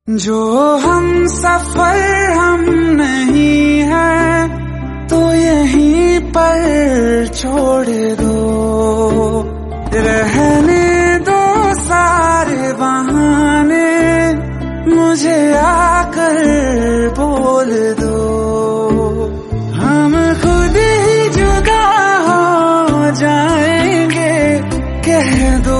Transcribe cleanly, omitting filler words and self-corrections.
जो हम सफर हम नहीं है तो यहीं पर छोड़ दो, रहने दो सारे बहाने, मुझे आकर बोल दो। हम खुद ही जुदा हो जाएंगे, कह दो